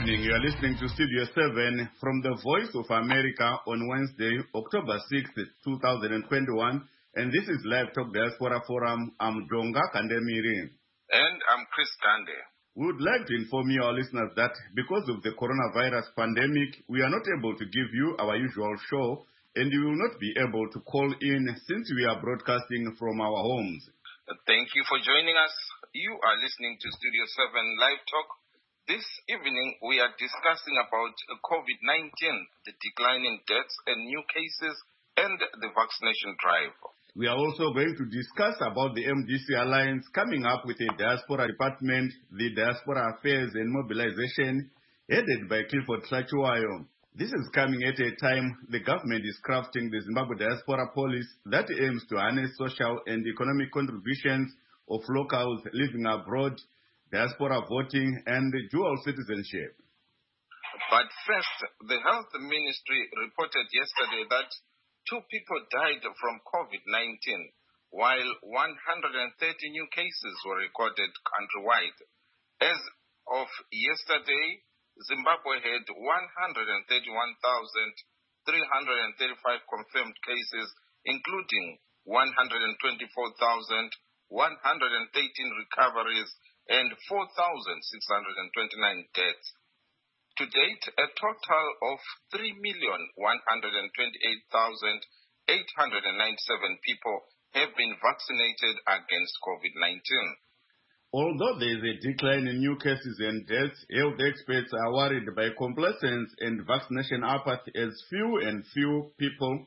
evening. You are listening to Studio 7 from the Voice of America on Wednesday, October 6th, 2021. And this is Live Talk Diaspora Forum. I'm Jonga Kandemiri. And I'm Chris Kande. We would like to inform you, our listeners, that because of the coronavirus pandemic, we are not able to give you our usual show, and you will not be able to call in since we are broadcasting from our homes. Thank you for joining us. You are listening to Studio 7 Live Talk. This evening, we are discussing about COVID-19, the decline in deaths and new cases, and the vaccination drive. We are also going to discuss about the MDC Alliance coming up with a diaspora department, the Diaspora Affairs and Mobilization, headed by Clifford Trachuayo. This is coming at a time the government is crafting the Zimbabwe Diaspora Policy that aims to harness social and economic contributions of locals living abroad, diaspora voting, and dual citizenship. But first, the Health Ministry reported yesterday that 2 people died from COVID-19, while 130 new cases were recorded countrywide. As of yesterday, Zimbabwe had 131,335 confirmed cases, including 124,113 recoveries and 4,629 deaths. To date, a total of 3,128,897 people have been vaccinated against COVID-19. Although there is a decline in new cases and deaths, health experts are worried by complacence and vaccination apathy as fewer and fewer people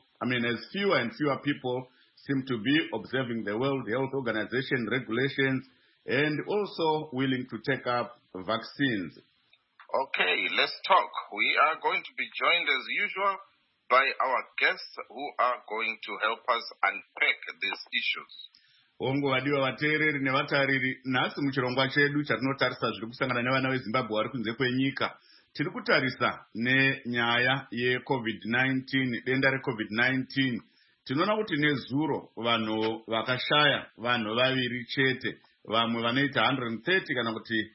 seem to be observing the World Health Organization regulations and also willing to take up vaccines. Okay, let's talk. We are going to be joined as usual by our guests who are going to help us unpack these issues. Ongo wadiwa vateereri nevatariri, nhasi muchirongwa chedu chatinotarisa zviri kusangana nevana veZimbabwe vari kunze kwenyika. Tiri kutarisa nenyaya yeCovid-19, denda reCovid-19. Tinoona kuti nezuro vanhu vakashaya, vanhu vaviri chete, vamwe vanoita 130 kana kuti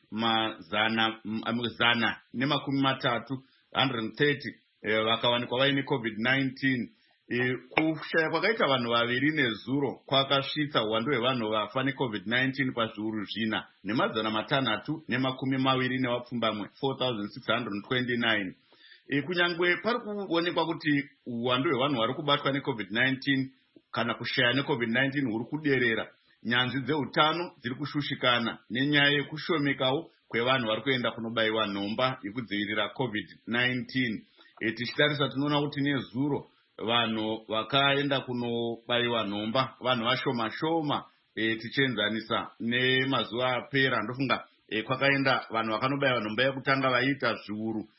zana nemakumi matatu 130 vakawanikwa vaine COVID-19. Kushaya kwakaita vanhu vaviri nezuro kwakasvitsa uwandu hwevanhu vafa neCovid-19 pazviuru zvina nemazana matanhatu nemakumi maviri nevapfumbamwe 4,629. Kunyangwe pari kuonekwa kuti uwandu hwevanhu vari kubatwa neCovid-19 kana kushaya neCovid-19 huri kuderera, nyanzvi dzeutano dziri kushushikana nenyaya yekushomekawo kwevanhu vari kuenda kunobayiwa nhomba yekudzivirira COVID-19. Tichitarisa tinoona kuti nezuro vanhu vakaenda kunobayiwa nhomba vanhu vashoma tichienzanisa nemazuva apera. Ndofunga kwakaenda vanhu vakanobayiwa nhomba yekutanga vaiita zviuru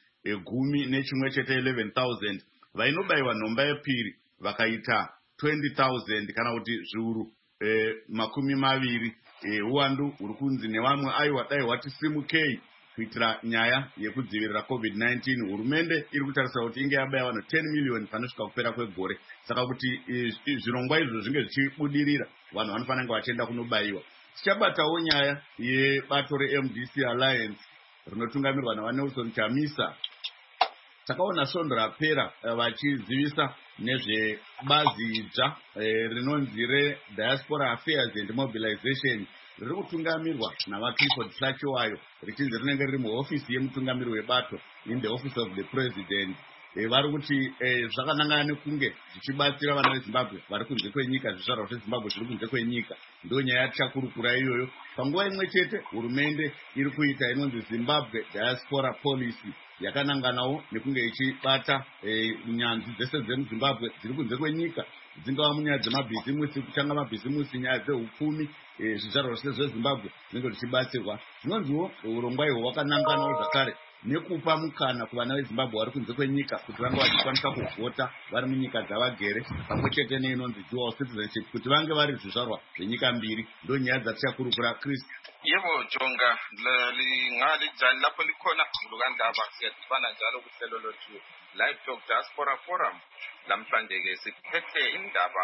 10,000 vainobayiwa nhomba yepiri vakaita 20,000 kana kuti zviuru 20. Uwandu huri kunzi nevamwe aiwa dai wati simukei kuitira nyaya yekudzivirira COVID-19. Hurumende iri kutarisa kuti inge yabaya vanhu 10 million panosvika kupera kwegore. Saka kuti zvirongwa izvo zvinge zvichibudirira, vanhu vanofanira kunge vachienda kunobayiwa. Tichabatawo nyaya yebato reMDC Alliance rinotungamirwa naVanelson Chamisa. Takaona svondo rapera vachizivisa nezvebazi idzva rinonzi reDiaspora Affairs and Mobilization riri kutungamirwa navaClifford Trachuayo, richinzi rinenge riri muhofisi yemutungamiri webato in the office of the president. Vari kuti zvakanangana nekunge zvichibatsira vana veZimbabwe vari kunze kwenyika, zvizvarwa zveZimbabwe zviri kunze kwenyika. Ndo nyaya yatichakurukura iyoyo. Panguva imwe chete hurumende iri kuita inonzi Zimbabwe Diaspora Policy yakananganawo nekunge ichibata nyanzvi dzese dzemuZimbabwe dziri kunze kwenyika, dzingava munyaya dzemabhizimusi, kutanga mabhizimusi, nyaya dzehupfumi, zvizvarwa zvese zveZimbabwe zvinenge zvichibatsirwa. Zvinonziwo urongwa ihwo hwakananganawo zvakare nekupa mukana kuvana veZimbabwe vari kunze kwenyika kuti vange vachikwanisa kuvhota vari munyika dzavagere, pamwe chete neinonzi dual citizenship, kuti vange vari zvizvarwa zvenyika mbiri. Ndo nyaya dzatichakurukura. Chris. Yebo Jonga, lingalijani lapho likhona mlukandaba siyadibana njalo kuhlelo lothu Live Talk Diaspora Forum. Namhlanje ke siphethe indaba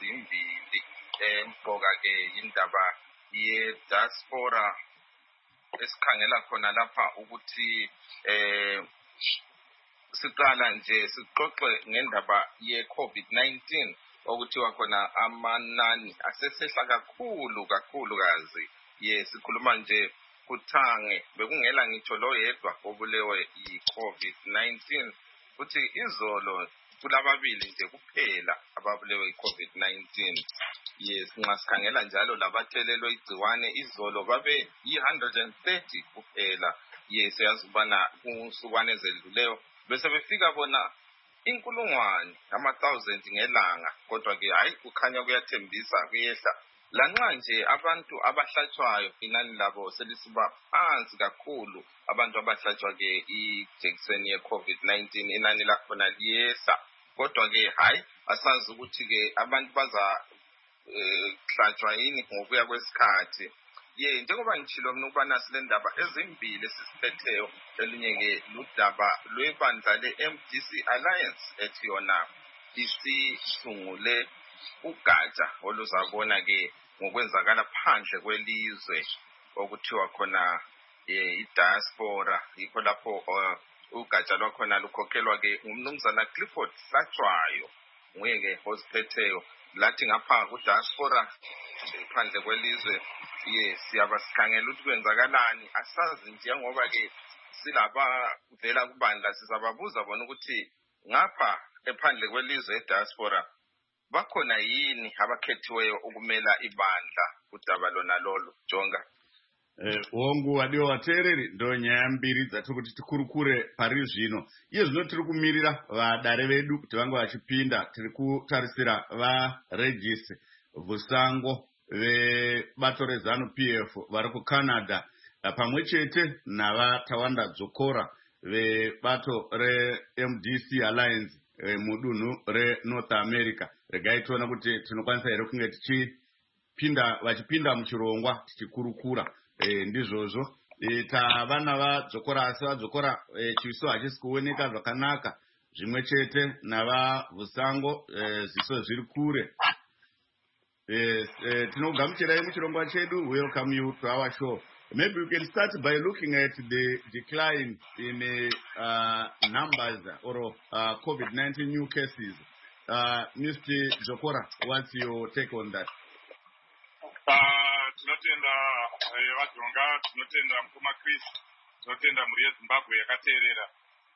ezimbili, emqoka ke indaba ye diaspora esikhangela khona lapha ukuthi siqala nje sixoxe ngendaba ye-COVID-19 okuthiwa khona amanani asesehla kakhulu kazi. Sikhuluma nje kuthange bekungela ngitsho lo yedwa obulewe yi-COVID-19 futhi izolo kulababili nje kuphela ababulewe yi-COVID-19. Singasikhangela njalo labathelelwe igciwane izolo babe yi-130 kuphela. Siyazi ukubana kunsukwane ezedluleyo bese befika bona 1,000 ngelanga, kodwa-ke hayi kukhanya kuyathembisa kuyehla. Lanxa nje abantu abahlatshwayo inani labo selisiba phansi kakhulu, abantu abahlatshwa-ke ijekiseni ye-COVID-19 inani lakhona liyehla, kodwa-ke hayi asazi ukuthi-ke abantu bazahlatshwa yini ngokuya kwesikhathi. Njengoba ngitshilo mina ukubana sile ndaba ezimbili esiziphetheyo, elinye-ke ludaba lwebandla le-MDC Alliance ethi yona isisungule ugatsha oluzabona-ke ngokwenzakala phandle kwelizwe okuthiwa khona i-diaspora. Yikho lapho ugatsha lwakhona lukhokhelwa-ke ngumnumzana Clifford Hlatshwayo, nguye-ke oziphetheyo. Lathi ngapha ku-diaspora phandle kwelizwe siyabe sikhangela ukuthi kwenzakalani, asazi nje ngoba-ke silaba vela kubandla sizababuza bona ukuthi ngapha ephandle kwelizwe e-diaspora bakhona yini abakhethiweyo ukumela ibandla udaba lona lolo. Jonga wongu wadiwa wateereri ndo nyaya mbiri dzatiri kuti tikurukure pari zvino. Iye zvino tiri kumirira vadare vedu kuti vange vachipinda. Tiri kutarisira vaRegis Vusango vebato reZANU-PF vari kuCanada pamwe chete navaTawanda Dzokora vebato reMDC Alliance mudunhu reNorth America. Regai tiona kuti tinokwanisa here kunge vachipinda muchirongwa tichikurukura ndizvozvo. Tavana vaDzokora asi vaDzokora chiso hachisi kuoneka zvakanaka, zvimwe chete navaVusango ziso zviri kure. Tinogamuchirai muchirongwa chedu. Welcome you to our show. Maybe we can start by looking at the decline in numbers or COVID-19 new cases. Mr. Dzokora, what's your take on that? Tinotenda vaDzonga, tinotenda mukoma Chris, tinotenda mhuri yeZimbabwe yakateerera.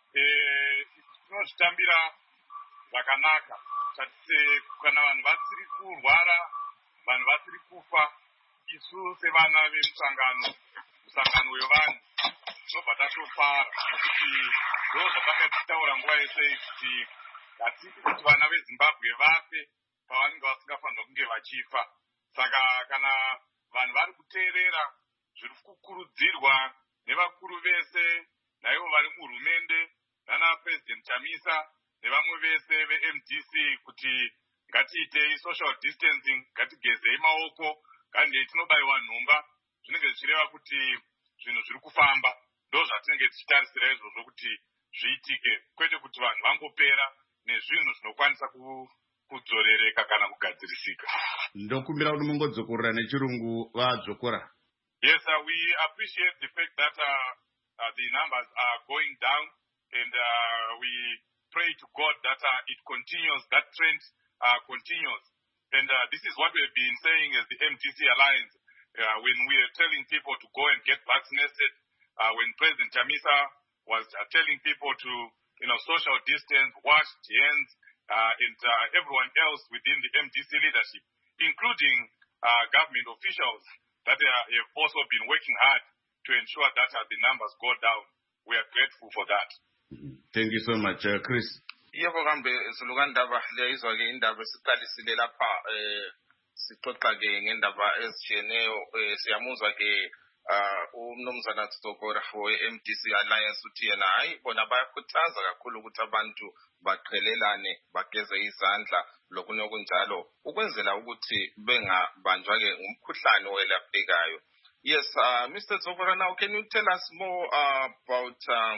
Tinozvitambira zvakanaka tatise kana vanhu vasiri kurwara, vanhu vasiri kufa, isu sevana vemusangano wevanhu tinobva tatofara nokuti ndo zvatakataura nguva yese kuti hatisi kuti vana veZimbabwe vafe pavanenge vasingafanirwa kunge vachifa. Saka kana vanhu vari kuteerera zviri kukurudzirwa nevakuru vese naivo vari muhurumende nana President Chamisa nevamwe vese veMDC kuti ngatiitei social distancing, ngatigezei maoko, kandi tinobayiwa nhumba, zvinenge zvichireva kuti zvinhu zviri kufamba. Ndo zvatinenge tichitarisira izvozvo kuti zviitike, kwete kuti vanhu vangopera nezvinhu zvinokwanisa kudzorereka kana kugadzirisika. Ndokumbira kuti mungodzokorera nechirungu vaDzokora. Yes, we appreciate the fact that the numbers are going down, and we pray to God that it continues, that trend continues. And this is what we have been saying as the MDC Alliance when we are telling people to go and get vaccinated, when President Chamisa was telling people to social distance, wash hands, and everyone else within the MDC leadership, including government officials that have also been working hard to ensure that the numbers go down. We are grateful for that. Thank you so much, Chris. Yebo kambe silukandaba leyizwa-ke indaba siqalisile lapha sixoxa-ke ngendaba ezitshiyeneyo. Siyamuzwa-ke umnumzana Dzokora we-MDC Alliance uthi yena hayi bona bayakhuthaza kakhulu ukuthi abantu baqhelelane, bageze izandla lokunye okunjalo ukwenzela ukuthi bengabanjwa-ke ngumkhuhlane owelaphekayo. Yes, Mr. Dzokora, now can you tell us more about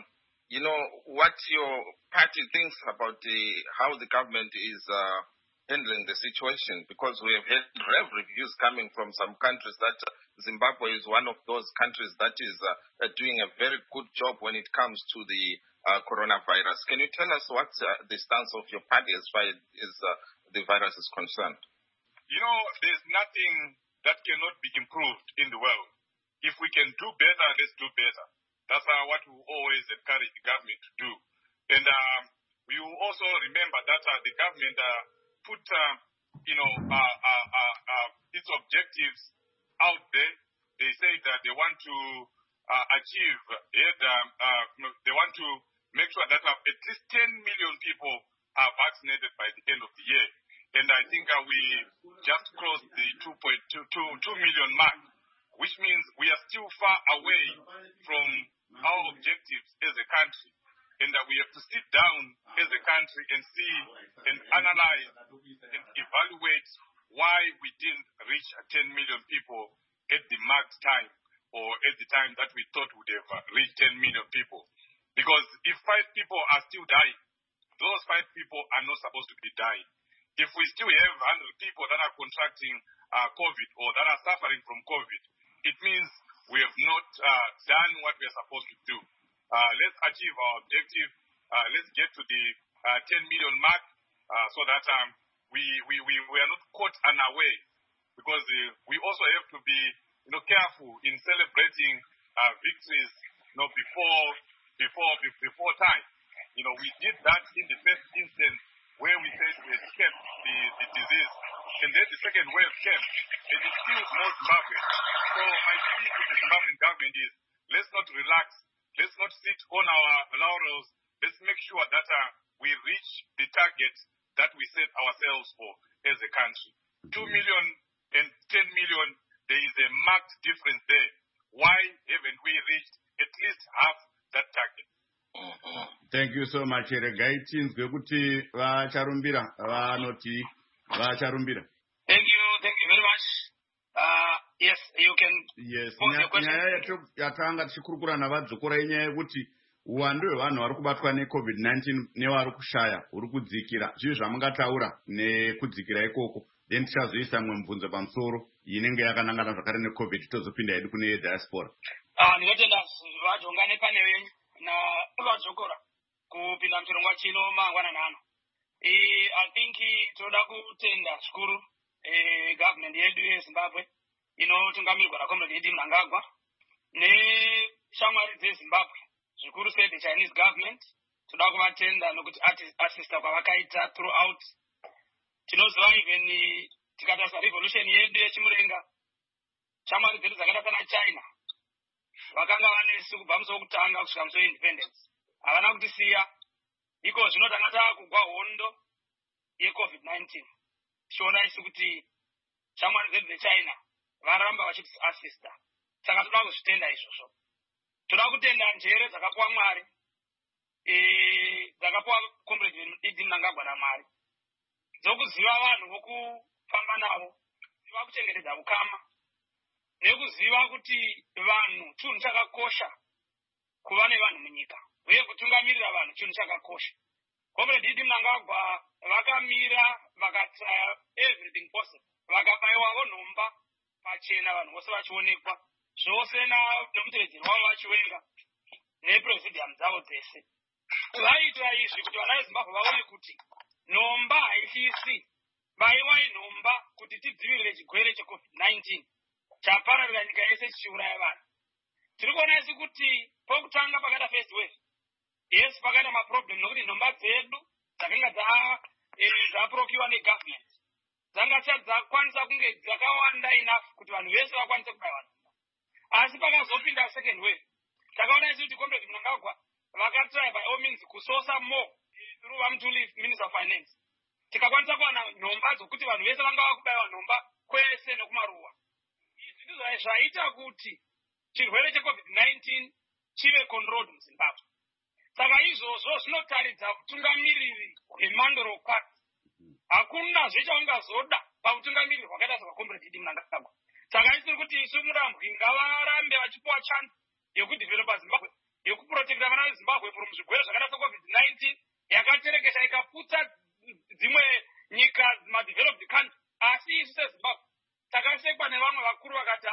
what your party thinks about how the government is handling the situation? Because we have had reviews coming from some countries that Zimbabwe is one of those countries that is doing a very good job when it comes to the coronavirus. Can you tell us what's the stance of your party as far as the virus is concerned? There's nothing that cannot be improved in the world. If we can do better, let's do better. That's what we always encourage the government to do. And we will also remember that the government put, its objectives out there. They say that they want to achieve, they want to make sure that at least 10 million people are vaccinated by the end of the year. And I think we just crossed the 2 million mark, which means we are still far away from our objectives as a country. And we have to sit down as a country and see and analyze and evaluate why we didn't reach 10 million people at the marked time, or at the time that we thought would have reached 10 million people. Because if 5 people are still dying, those 5 people are not supposed to be dying. If we still have 100 people that are contracting COVID or that are suffering from COVID, it means we have not done what we are supposed to do. Let's achieve our objective. Let's get to the 10 million mark so that we are not caught unaware. Because we also have to be careful in celebrating victories before time. We did that in the first instance where we said we had kept the disease. And then the second wave came, and it killed more Zimbabwe. So my plea to the Zimbabwean government is, let's not relax. Let's not sit on our laurels. Let's make sure that we reach the target that we set ourselves for as a country. 2 million and 10 million, there is a marked difference there. Why haven't we reached at least half that target? Thank you so much. Regai tinzwe kuti vacharumbira vanoti vacharumbira. Thank you very much. Yes, you can. Yes, nyaya yatanga tichikurukura navadzukura inyaya yekuti uwandu hwevanhu vari kubatwa neCovid-19 nevari kushaya huri kudzikira. Zvizvi zvamungataura nekudzikira ikoko, then tichazoisa mwe mubvunzo pamusoro inenge yakanangana zvakare neCovid, tozopinda hedu kune diaspora. Ndinotenda vadzongane pane venyu navadzokora kupinda muchirongwa chino mangwana ano. I think toda kutenda zvikuru government yedu yeZimbabwe inotungamirwa naComrade Eddie Mnangagwa neshamwari dzeZimbabwe, zvikuru sei the Chinese government. Toda kuvatenda nokuti assista kwavakaita throughout. Tinoziva even tikatarisa revolution yedu yechimurenga, shamwari dzedu dzakaita sana China vakanga vanesi kubva musi wokutanga kusvika musi weindependence, havana kutisiya. Iko zvino tanga taakugwa hondo yeCovid-19, tichiona isi kuti shamwari dzedu dzeChina varamba vachitiasista. Saka toda kuzvitenda izvozvo. Toda kutenda njere dzakapuwa Mwari, dzakapuwa Comrade Eddie Mnangagwa naMwari, dzokuziva vanhu vokufamba navo, kuziva kuchengetedza ukama, nekuziva kuti vanhu chinhu chakakosha kuva nevanhu munyika, uye kutungamirira vanhu chinhu chakakosha. Comrade Eddie Mnangagwa vakamira vakataya everything possible, vakabayiwawo nhomba pachena, vanhu vose vachionekwa, zvose nomuteedzeri wavo vachiwenga nepresidium dzavo dzese. Vaita izvi kuti vana veZimbabwe vaone kuti nhomba haifisi. Bayiwai nhomba kuti tidzivirire chigwere cheCovid-19 chapararira nyika yese chichiuraya vanhu. Tiri kuona isi kuti pokutanga pakada first wave, yes, pakada maproblem nokuti nhomba dzedu dzakanga dzaprokiwa negovernment dzanga dzakwanisa kunge dzakawanda enough kuti vanhu vese vakwanise kubayiwa nhomba. Asi pakazopinda second wave, takaona isi kuti Comrade Mnangagwa vakatry by all means kusosa more through Vamtuli, Minister of Finance. Tikakwanisa kuwana nhomba dzokuti vanhu vese vanga vakubayiwa nhomba kwese nokumaruwa. Izvi ndizvo zvaita kuti chirwere cheCovid-19 chive controlled muZimbabwe. Saka izvozvo zvinotaridza utungamiriri hwemandorokwati. Hakuna zvechaungazoda pautungamiriri hwakaita sekaComrade Eddie Mnangagwa. Saka isiri kuti isu murambwi ngavarambe vachipuwa chance yekudevelopa Zimbabwe, yekuprotecta vana veZimbabwe from zvirwere zvakaita seCovid-19 yakaterekesha ikaputsa dzimwe nyika madeveloped country. Asi isu seZimbabwe takasekwa nevamwe vakuru vakati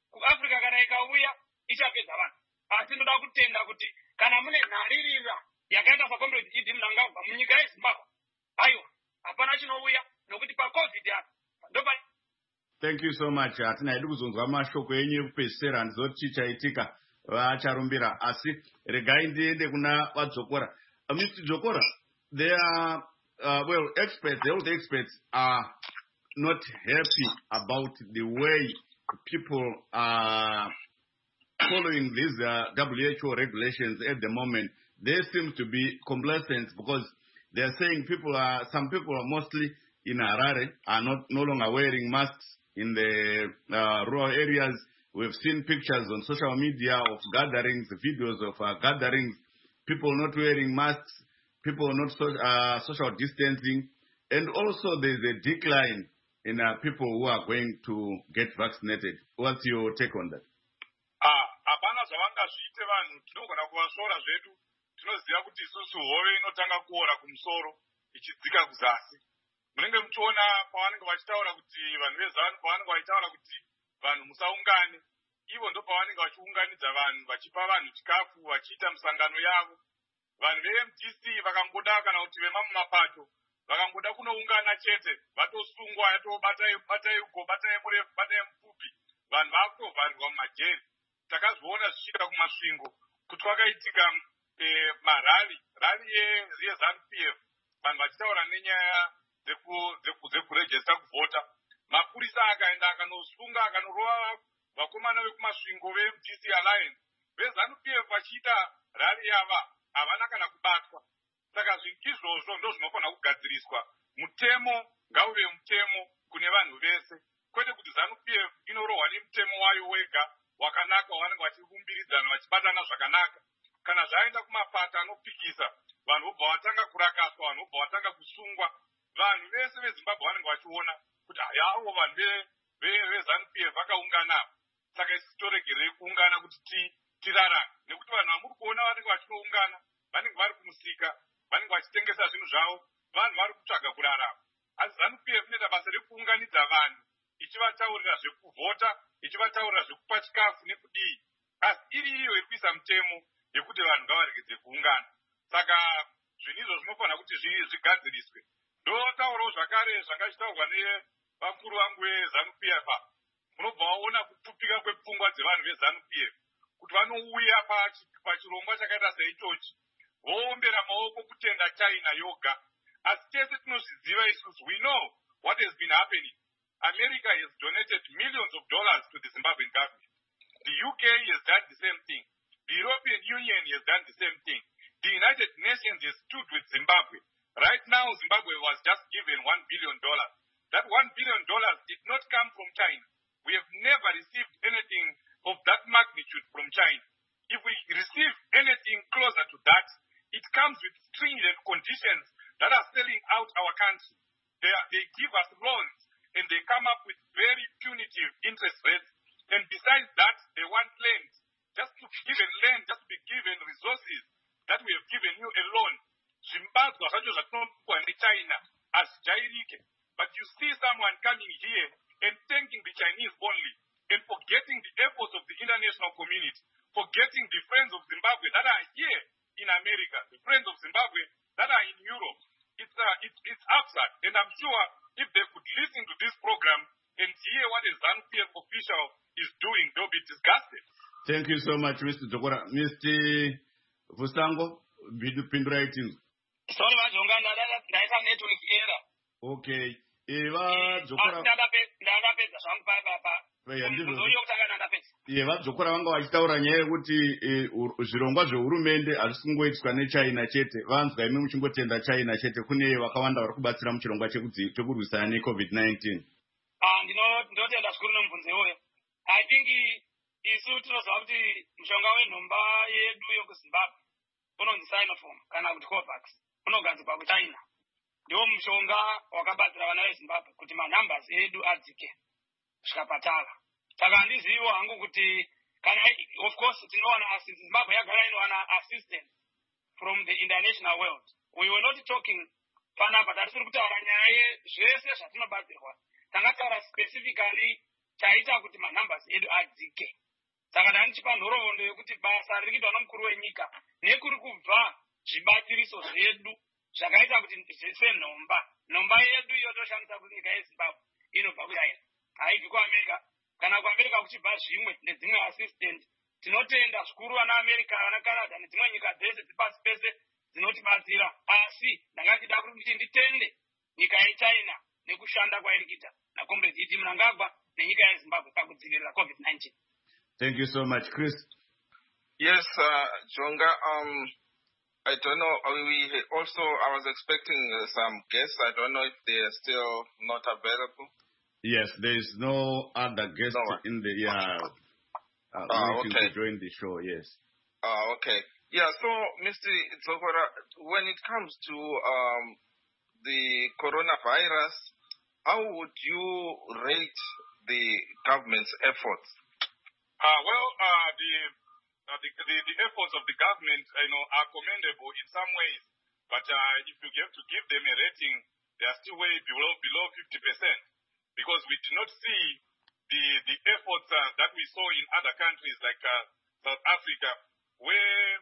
kuafrica kana ikauya ichapedza vanhu. Asi ndoda kutenda kuti kana mune nharirira yakaita saComrade Idi Mnangagwa munyika yeZimbabwe, aiwa hapana chinouya nokuti paCovid apa ndopa. Thank you so much. Hatina hedu kuzonzwa mashoko enyu ekupedzisira ndizoti chichaitika vacharumbira, asi regai ndiende kuna vaDzokora. Mr. Dzokora, there are health experts are not happy about the way people are following these WHO regulations at the moment. They seem to be complacent because they are saying some people are mostly in Harare are no longer wearing masks in the rural areas. We've seen pictures on social media of gatherings, videos of gatherings, people not wearing masks, people not social distancing, and also there's a decline in people who are going to get vaccinated. What's your take on that? Apana zvavangazviite vanhu tinogona kuvasora zvedu. Tinoziva kuti isusu hove inotanga kuora kumusoro ichidzika kuzasi. Munenge muchiona pavanenge vachitaura kuti vanhu vezanu pavanenge vachitaura kuti vanhu musaungane, ivo ndo pavanenge vachiunganidza vanhu vachipa vanhu chikafu vachiita misangano yavo. Vanhu veMDC vakangoda kana kuti vemamumapato vakangoda kunoungana chete vatosungwa batai uko batai murefu batai mupfupi, vanhu vakutovharirwa mumajeri. Takazviona zvichida kumasvingo kuti kwakaitika marali yeZANU-PF, vanhu vachitaura nenyaya dzekurejesta kuvhota. Mapurisa akaenda akanosunga akanorova vakomana vekumasvingo veMDC Alliance. VeZANU-PF vachiita rali yava havana kana kubatwa. Saka izvozvo ndo zvinofanira kugadziriswa. Mutemo ngauve mutemo kune vanhu vese, kwete kuti ZANU-PF inorohwa nemutemo wayo wega wakanaka wavanenge vachirumbiridzana vachibatana zvakanaka. Kana zvaenda kumapata anopikisa, vanhu vobva vatanga kurakaswa, vanhu vobva vatanga kusungwa. Vanhu vese veZimbabwe vanenge vachiona kuti yavo vanhu veZANU-PF vakaungana. Saka isi toregerei kuungana kuti tirarame, nekuti vanhu vamuri kuona vanenge vachinoungana vanenge vari kumusika, vanenge vachitengesa zvinhu zvavo, vanhu vari kutsvaga kurarama. Asi ZANU-PF inoita basa rekuunganidza vanhu ichivataurira zvekuvhota, ichivataurira zvekupa chikafu nekudii, asi iri iyo iri kuisa mutemo yekuti vanhu ngavaregedze kuungana. Saka zvinhu izvo zvinofanira kuti zvigadziriswe. Ndotaurawo zvakare zvakachitaurwa nevakuru vangu veZANU-PF. Munobva waona kupfupika kwepfungwa dzevanhu veZANU-PF kuti vanouya pachirongwa chakaita seichochi voombera maoko kutenda China yoga. Asi tese tinozviziva isusu, we know what has been happening. America has donated millions of dollars to the Zimbabwean government. The UK has done the same thing. The European Union has done the same thing. The United Nations has stood with Zimbabwe. Right now, Zimbabwe was just given $1 billion. That $1 billion did not come from China. We have never received anything of that magnitude from China. If we receive anything closer to that, it comes with stringent conditions that are selling out our country. They give us loans and they come up with very punitive interest rates. And besides that, they want land. Just to be given land, just to be given resources that we have given you alone. Zimbabwe zvacho zvatinopiwa neChina hazvijairike. But you see someone coming here and thanking the Chinese only and forgetting the efforts of the international community, forgetting the friends of Zimbabwe that are here in America, the friends of Zimbabwe that are in Europe. It's absurd. And I'm sure if they could listen to this program and hear what a ZANU-PF official is doing, they'll be disgusted. Thank you so much, Mr. Dzokora. Mr. Vusango, pindura itinzo. Sorry, Vajonga, ndaita network error. Okay. Dzokora. Ndadapedza zvangu papa. VaDzokora vanga vachitaura nyaya yekuti zvirongwa zvehurumende hazvisi kungoitwa neChina chete. Vanzwa imi muchingotenda China chete, kune vakawanda vari kubatsira muchirongwa chekurwisana neCovid-19. Ndinotenda zvikuru nomubvunzo iwoyo. I think isu tinoziva kuti mushonga wenhomba yedu yokuZimbabwe unonzi Sinopharm kana kuti Covax unogadzirwa kuChina. Ndiwo mushonga wakabatsira vana veZimbabwe kuti manumbers edu adzike zvikapatala. Saka handizivi hangu kuti kana of course tinowana Zimbabwe yagara inowana assistance from the international world. We were not talking panapa tarisiri kutaura nyaya zvese zvatinobatsirwa. Tangataura specifically chaita kuti manumbers edu adzike. Saka ndanichipa nhoroondo yekuti basa riri kuitwa nomukuru wenyika nekuri kubva zvibatsiriso zvedu zvakaita kuti senhomba yedu yotoshandisa kuti nyika yeZimbabwe inobva kuchina, haibvi kuAmerica. Kana kuAmerica kuchibva zvimwe nedzimwe assistant, tinotenda zvikuru vana America, vana Canada nedzimwe nyika dzese dzipasi pese dzinotibatsira. Asi ndangachida kuti nditende nyika yeChina nekushanda kwairi kuita naComrade Idi Mnangagwa nenyika yeZimbabwe pakudzivirira COVID-19. Thank you so much, Chris. Yes, Jonga, I don't know, I was expecting some guests. I don't know if they are still not available. Yes, there is no other guest in the waiting to join the show, yes. Okay. Yeah, so, Mr. Zokora, when it comes to the coronavirus, how would you rate the government's efforts? The efforts of the government, are commendable in some ways, but if you have to give them a rating, they are still way below 50%, because we do not see the efforts that we saw in other countries like South Africa, where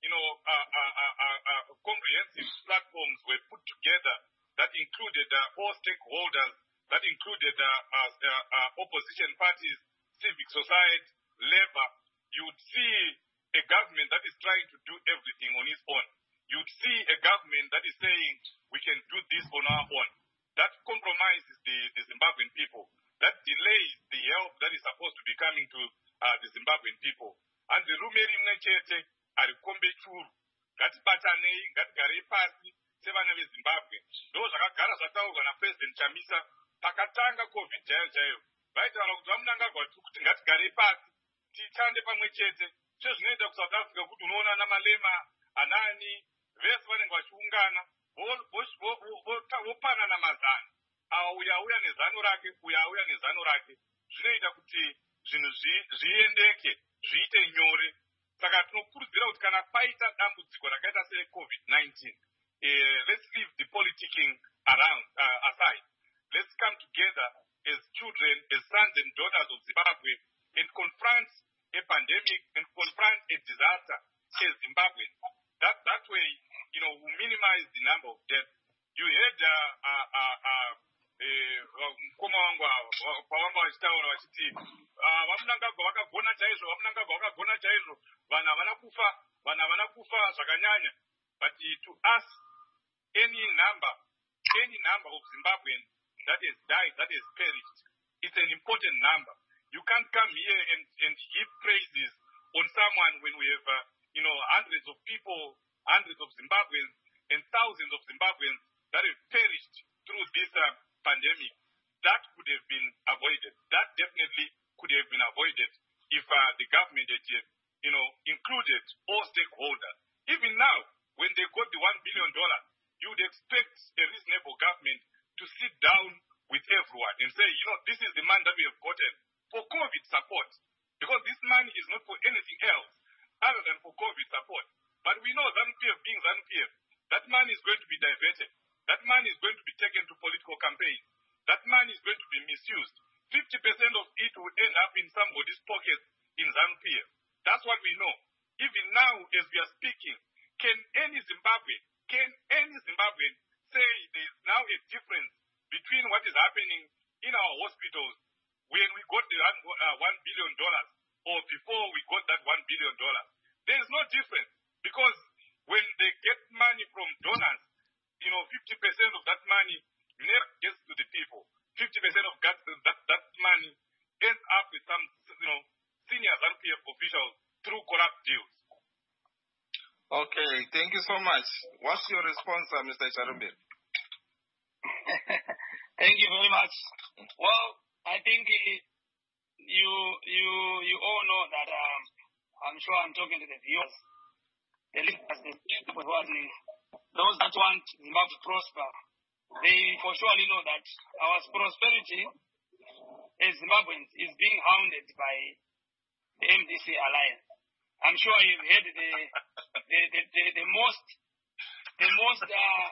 comprehensive platforms were put together that included all stakeholders, that included opposition parties, civic society, labor. You would see a government that is trying to do everything on its own. You would see a government that is saying we can do this on our own. That compromises the Zimbabwean people. That delays the help that is supposed to be coming to the Zimbabwean people. And the rumeri mnechete arikombe churu. Ngatibatanei, ngatigarei pasi sevana veZimbabwe. Ndo zvakagara zvataurwa naPresident Chamisa pakatanga COVID jayo. Vaitaura kuti vaMnangagwa kuti ngatigarei pasi tichande pamwe chete. Zvinoita kuSouth Africa kuti unoona ana Malema, anani, vese vanenge vachiungana, vopanana mazano. Uyu auya nezano rake, uyu auya nezano rake. Zvinoita kuti zvinhu zviendeke, zviite nyore. Saka tinokurudzira kuti kana paita dambudziko rakaita seCovid-19, let's leave the politicking aside. Let's come together as children, as sons and daughters of Zimbabwe, and confront a pandemic and confront a disaster as Zimbabweans. That way, we minimize the number of deaths. You heard mukoma wangu pavanga vachitaura vachiti vaMnangagwa vakagona chaizvo, vanhu havana kufa zvakanyanya. But to us, any number of Zimbabweans that has died, that has perished, it's an important number. You can't come here and heap praises on someone when we have, hundreds of people, hundreds of Zimbabweans, and thousands of Zimbabweans that have perished through this pandemic. That could have been avoided. That definitely could have been avoided if the government had, included all stakeholders. Even now, when they got the $1 billion, you would expect a reasonable government to sit down with everyone and say, this is the money that we have gotten for COVID support, because this money is not for anything else other than for COVID support. But we know ZANU-PF being ZANU-PF, that money is going to be diverted. That money is going to be taken to political campaigns. That money is going to be misused. 50% of it will end up in somebody's pocket in ZANU-PF. That's what we know. Even now, as we are speaking, can any Zimbabwean say there is now a difference between what is happening in our hospitals when we got the $1 billion or before we got that $1 billion? There is no difference, because when they get money from donors, 50% of that money never gets to the people. 50% of that money ends up with some, senior ZANU-PF officials through corrupt deals. Okay, thank you so much. What's your response, Mr. Charumbir? Thank you very much. Well, I think you all know that I'm sure I'm talking to the viewers, the listeners, the people who are those that want Zimbabwe to prosper. They for surely know that our prosperity as Zimbabweans is being hounded by the MDC alliance. I'm sure you've heard the most, if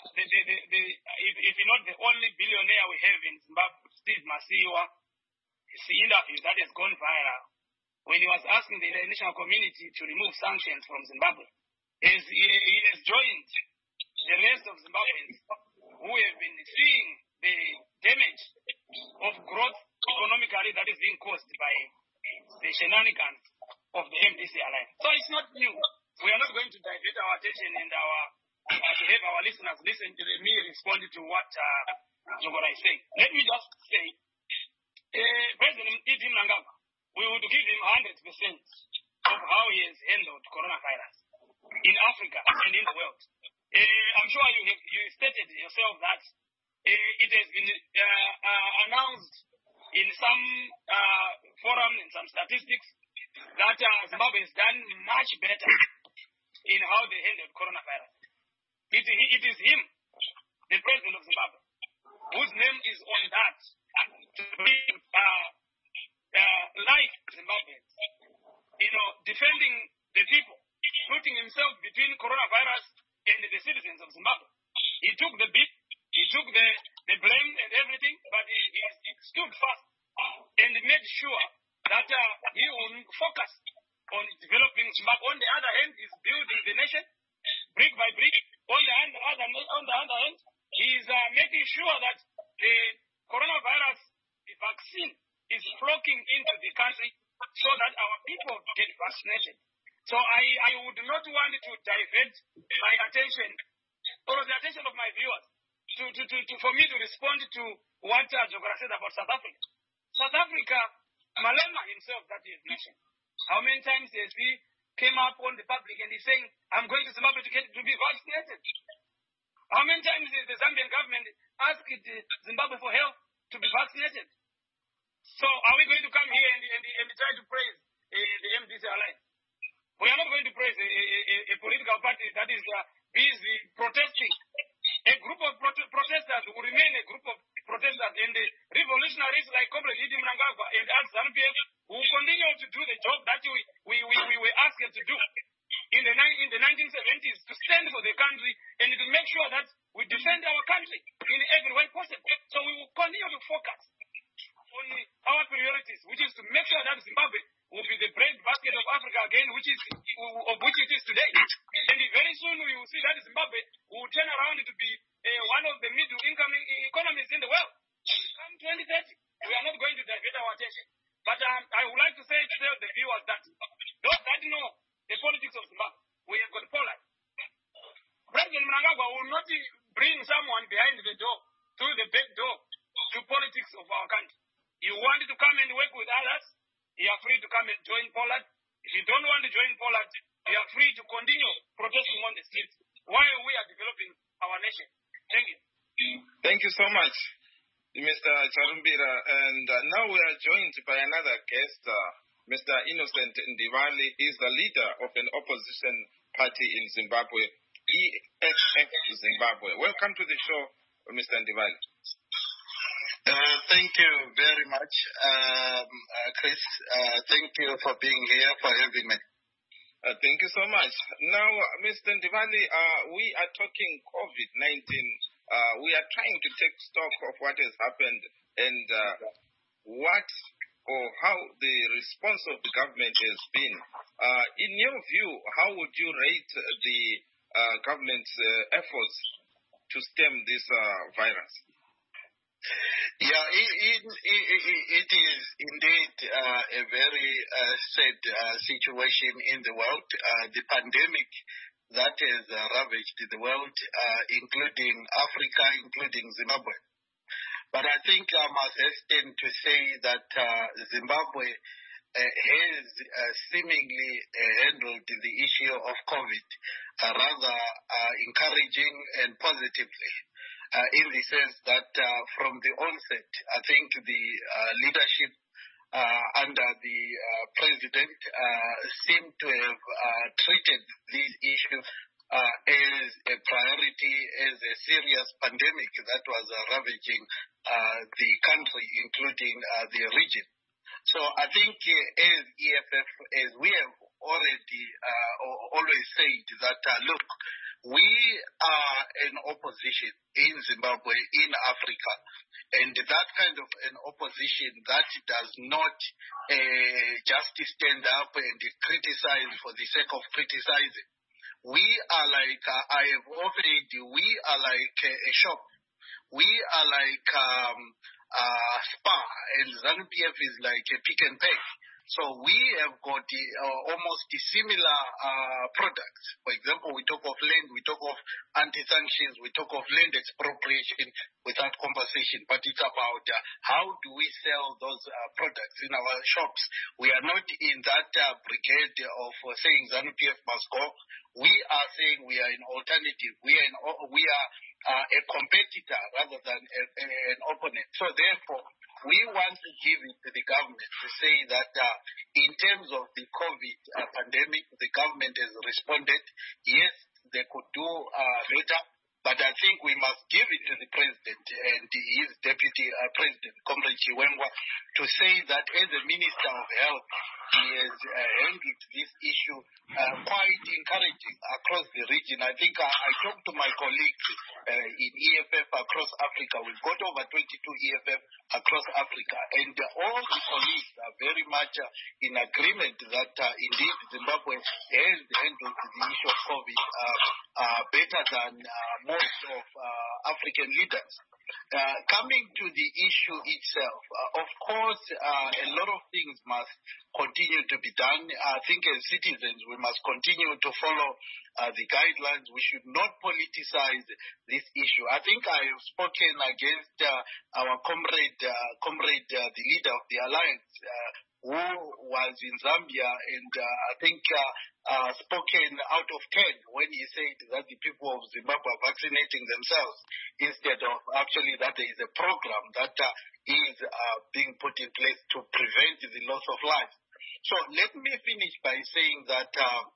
you're not the only billionaire we have in Zimbabwe, Steve Masiwa, interview that has gone viral when he was asking the international community to remove sanctions from Zimbabwe. He has joined the rest of Zimbabweans who have been seeing the damage of growth economically that is being caused by the shenanigans of the MDC alliance. So it's not new. We are not going to divert our attention and to have our listeners listen to me respond to what Jogora is saying. Let me just say, President Idi Mnangagwa, we would give him 100% of how he has handled coronavirus in Africa and in the world. I'm sure you stated yourself that it has been announced in some forum and some statistics that Zimbabwe has done much better in how they handled coronavirus. It is him, the president of Zimbabwe, whose name is on that to bring life Zimbabweans. Defending the people, putting himself between coronavirus and the citizens of Zimbabwe. He took the beat, he took the blame and everything, but he stood fast and made sure that he will focus on developing Zimbabwe. On the other hand, he's building the nation brick by brick. On the other hand, he's making sure that the coronavirus vaccine is flocking into the country so that our people get vaccinated. So I would not want to divert my attention or the attention of my viewers for me to respond to what Jogora said about South Africa. South Africa, Malema himself that he has mentioned. How many times has he came up on the public and he's saying, I'm going to Zimbabwe to be vaccinated? How many times has the Zambian government asked Zimbabwe for help to be vaccinated? So are we going to come here and try to praise the MDC alliance? We are not going to praise a political party that is busy protesting. A group of protesters will remain a group of protesters, and the revolutionaries like Comrade Idi Mnangagwa and ZANU-PF will continue to do the job that we were asked to do in the 1970s, to stand for the country and to make sure that we defend our country in every way possible. So we will continue to focus on our priorities, which is to make sure that Zimbabwe will be the breadbasket of Africa again, which it is today. And very soon we will see that Zimbabwe will turn around to be one of the middle-income economies in the world. Come 2030, we are not going to divert our attention. But I would like to tell the viewers that those that know the politics of Zimbabwe, we have got Poland. President Mnangagwa will not bring someone behind the door, through the back door, to politics of our country. You want to come and work with others, you are free to come and join Poland. If you don't want to join Poland, you are free to continue protesting on the streets while we are developing our nation. Thank you. Thank you so much, Mr. Charumbira. And now we are joined by another guest, Mr. Innocent Ndivali. He is the leader of an opposition party in Zimbabwe, EFF Zimbabwe. Welcome to the show, Mr. Ndivali. Thank you very much, Chris. Thank you for being here, for having me. Thank you so much. Now, Mr. Ndivali, we are talking COVID-19. We are trying to take stock of what has happened and what or how the response of the government has been. In your view, how would you rate the government's efforts to stem this virus? Yeah, it is indeed a very sad situation in the world. The pandemic that has ravaged the world, including Africa, including Zimbabwe. But I think I must hasten to say that Zimbabwe has seemingly handled the issue of COVID rather encouraging and positively. In the sense that from the onset, I think the leadership under the president seemed to have treated these issues as a priority, as a serious pandemic that was ravaging the country, including the region. So I think as EFF, as we have already always said that, look, we are an opposition in Zimbabwe, in Africa, and that kind of an opposition that does not just stand up and criticize for the sake of criticizing. We are like, I have offered, we are like a shop. We are like Spa, and ZANU-PF is like a Pick and Pay. So we have got almost similar products. For example, we talk of land, we talk of anti-sanctions, we talk of land expropriation without compensation. But it's about how do we sell those products in our shops. We are not in that brigade of saying ZANU-PF must go. We are saying we are an alternative. We are a competitor rather than an opponent. So therefore, we want to give it to the government to say that in terms of the COVID pandemic, the government has responded. Yes, they could do better, but I think we must give it to the president and his deputy president, Comrade Chiwengwa, to say that as the Minister of Health, he has handled this issue quite encouraging across the region. I think I talked to my colleagues in EFF across Africa. We've got over 22 EFF across Africa, and all the colleagues are very much in agreement that indeed Zimbabwe has handled the issue of COVID better than most of African leaders. Coming to the issue itself, of course, a lot of things must continue to be done. I think as citizens, we must continue to follow the guidelines. We should not politicize this issue. I think I have spoken against our comrade, the leader of the alliance, who was in Zambia, and I think spoken out of 10 when he said that the people of Zimbabwe are vaccinating themselves instead of actually that there is a program that is being put in place to prevent the loss of life. So let me finish by saying that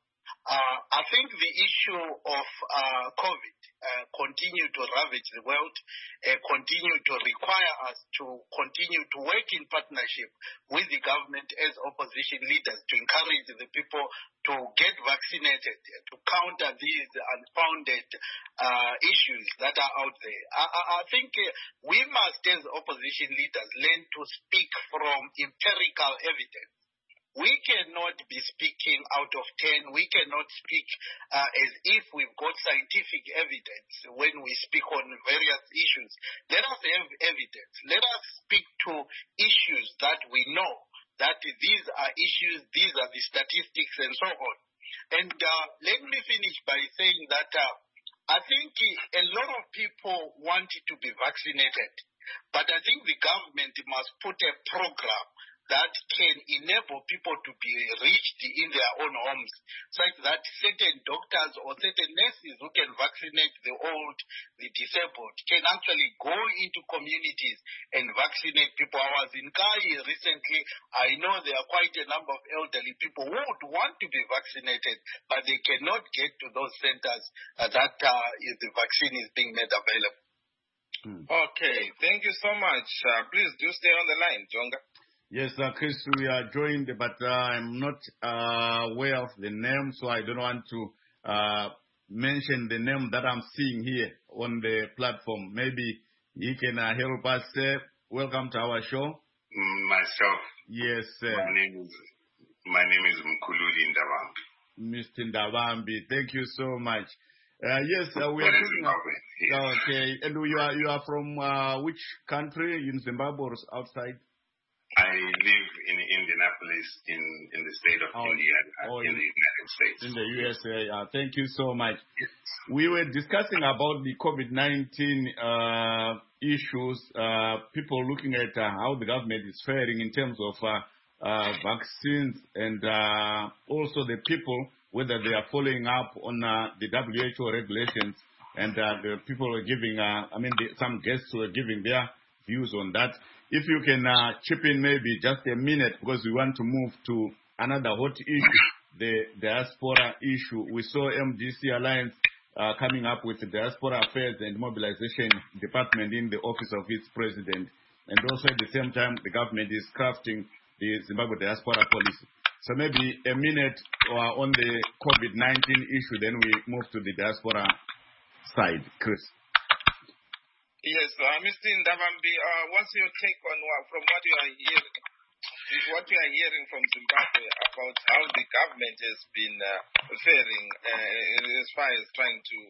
I think the issue of COVID continue to ravage the world, continue to require us to continue to work in partnership with the government as opposition leaders to encourage the people to get vaccinated, to counter these unfounded issues that are out there. I think we must, as opposition leaders, learn to speak from empirical evidence. We cannot be speaking out of 10. We cannot speak as if we've got scientific evidence when we speak on various issues. Let us have evidence. Let us speak to issues that we know, that these are issues, these are the statistics and so on. And let me finish by saying that I think a lot of people wanted to be vaccinated, but I think the government must put a program that can enable people to be reached in their own homes, such that certain doctors or certain nurses who can vaccinate the old, the disabled, can actually go into communities and vaccinate people. I was in Kai recently. I know there are quite a number of elderly people who would want to be vaccinated, but they cannot get to those centers that the vaccine is being made available. Okay, thank you so much. Please do stay on the line, Jonga. Yes, Chris, we are joined, but I'm not aware of the name, so I don't want to mention the name that I'm seeing here on the platform. Maybe he can help us. Welcome to our show. Myself. Yes, sir. My name is Mkululi Ndavambi. Mr. Ndavambi, thank you so much. Yes, we are talking about, okay, and you are from which country, in Zimbabwe or outside? I live in Indianapolis in the state of Indiana, in the United States. In the USA. Thank you so much. Yes. We were discussing about the COVID-19 issues, people looking at how the government is faring in terms of vaccines, and also the people, whether they are following up on the WHO regulations, and the people are giving, some guests were giving their views on that. If you can chip in maybe just a minute, because we want to move to another hot issue, the diaspora issue. We saw MDC Alliance coming up with the Diaspora Affairs and Mobilization Department in the office of its president. And also at the same time, the government is crafting the Zimbabwe Diaspora Policy. So maybe a minute on the COVID-19 issue, then we move to the diaspora side. Chris. Yes, Mr. Ndavambi, what's your take on from what you are hearing from Zimbabwe about how the government has been faring as far as trying to,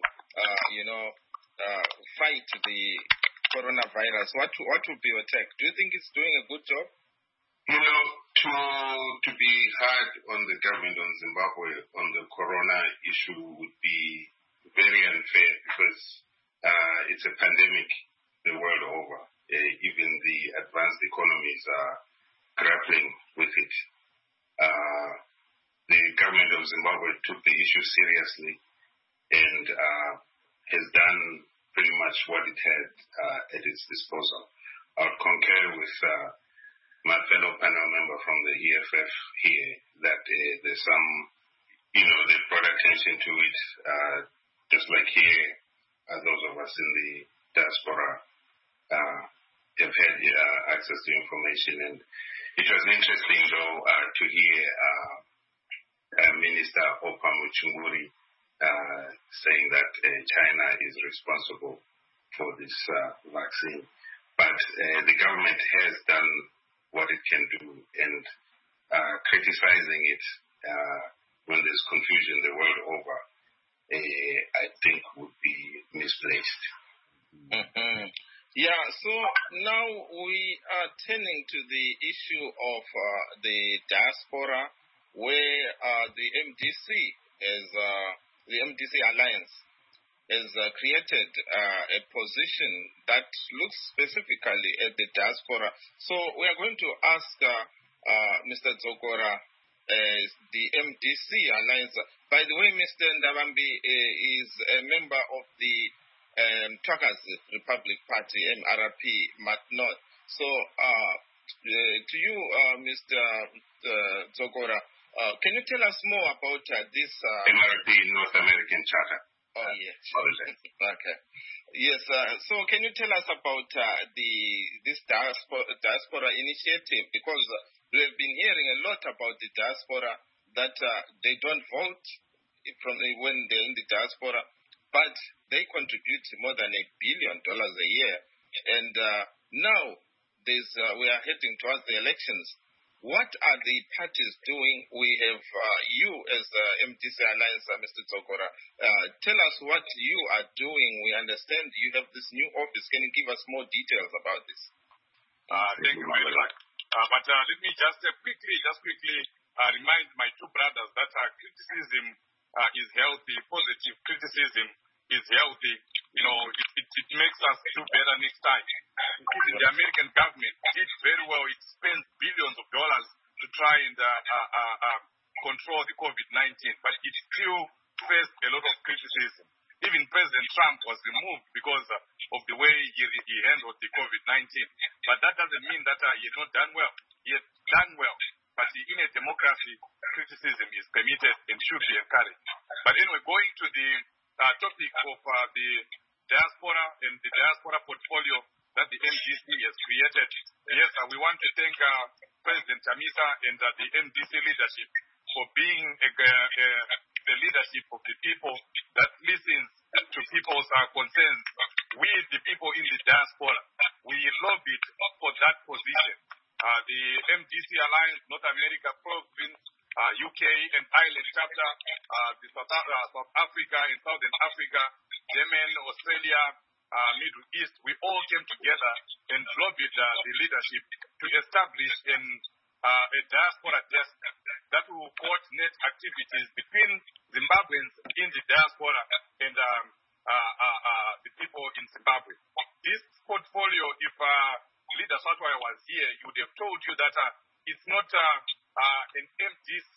fight the coronavirus? What would be your take? Do you think it's doing a good job? To be hard on the government on Zimbabwe on the corona issue would be very unfair because it's a pandemic the world over. Even the advanced economies are grappling with it. The government of Zimbabwe took the issue seriously and has done pretty much what it had at its disposal. I would concur with my fellow panel member from the EFF here that there's some, they brought attention to it, just like here, those of us in the diaspora have had access to information. And it was interesting, though, to hear Minister Opa Muchunguri saying that China is responsible for this vaccine. But the government has done what it can do, and criticizing it when there's confusion the world over, I think would be misplaced. Mm-hmm. Yeah, so now we are turning to the issue of the diaspora, where the MDC Alliance has created a position that looks specifically at the diaspora. So we are going to ask Mr. Tsokora, the MDC Alliance. By the way, Mr. Ndavambi is a member of the Truckers Republic Party, MRP, North. So to you, Mr. Tsokora, can you tell us more about this? MRP, North American Charter. Oh, yes. Okay. Yes, so can you tell us about this diaspora initiative? Because we have been hearing a lot about the diaspora, that they don't vote when they're in the diaspora, but they contribute more than $1 billion a year. And now we are heading towards the elections. What are the parties doing? We have you as MDC Alliance, Mr. Tsokora. Tell us what you are doing. We understand you have this new office. Can you give us more details about this? Thank you very much. But let me just quickly remind my two brothers that criticism is healthy. Positive criticism is healthy. It makes us do better next time. Even the American government did very well. It spends billions of dollars to try and control the COVID-19, but it still faced a lot of criticism. Even President Trump was removed because of the way he handled the COVID-19. But that doesn't mean that he has not done well. He has done well. But in a democracy, criticism is permitted and should be encouraged. But anyway, going to the topic of the diaspora and the diaspora portfolio that the MDC has created. Yes, we want to thank President Chamisa and the MDC leadership for being the leadership of the people that listens to people's concerns. We, the people in the diaspora, we lobbied for that position. The MDC Alliance, North America Province, UK and Ireland chapter, the South Africa and Southern Africa, Yemen, Australia, Middle East, we all came together and lobbied the leadership to establish a diaspora desk that will coordinate activities between Zimbabweans in the diaspora and the people in Zimbabwe. This portfolio, if Leader Satwaya was here, he would have told you that it's not an MDC